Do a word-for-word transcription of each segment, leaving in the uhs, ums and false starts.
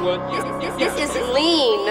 This is lean.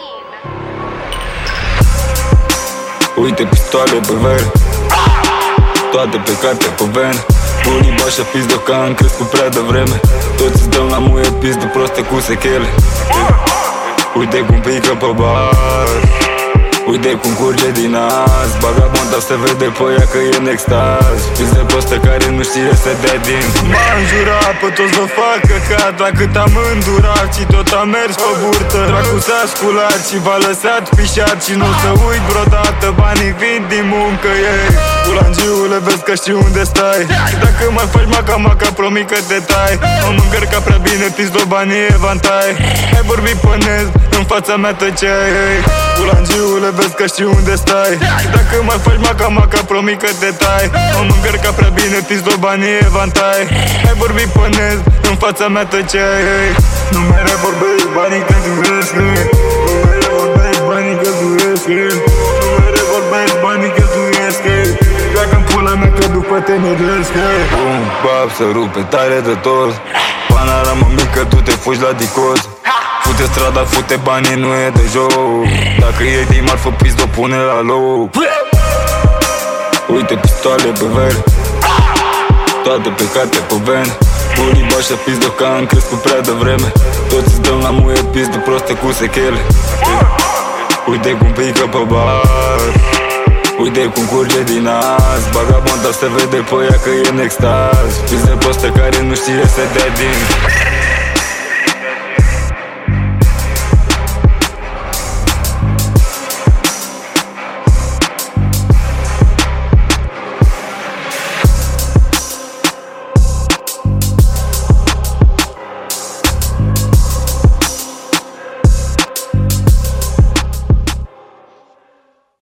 Uite pistoale pe ver, toate pe carte pe ven. Unii bași pizdă că am crescut prea devreme. Toți îți dăm la muie pizdă proste cu sechele. Uite cum pică pe bar, uite cum curge din nas. Vagabonda se vede pe ea că e în extaz. Pizde proste care nu știe să dea din. M-am jurat pe toți să fac căcat, la cât am îndurat și tot am mers pe burtă. Dracu s-a sculat și v-a lăsat pișat și nu o să uit vreodată. Banii vin din muncă ei. Bulangiule, vezi că știu unde stai. Și dacă mai faci maca-maca, promit că te tai. Mă mângăr ca prea bine, pizdo banii evantai. Ai vorbit pânez, în fața mea tăceai. Bulangiule, vezi că știu unde stai. Și dacă mai faci maca-maca, promit că te tai. Mă mângăr ca prea bine, pizdo banii evantai. Ai vorbit pânez, în fața mea tăceai. Nu mereu vorbești banii că tu vezi. Nu mereu vorbești banii că tu vezi. Nu mereu vorbești banii că tu vezi. Dacă-mi pula mea că după te neresc. Bum, bap, să rupe tare de tot. Panorama mică, tu te fugi la dicoz. Fute strada, fute banii, nu e de joc. Dacă e din marfă, pizdo, pune la loc. Uite pistoale pe ver, toate pe carte pe ven. Unii bași pizdă că am crescut prea devreme. Toți îți dăm la muie pizdă proste cu sechele. Uite cum pică pe bar, uite cum curge din nas. Vagabonda se vede pe ea că e în extaz. Pizde proste care nu știe să dea din.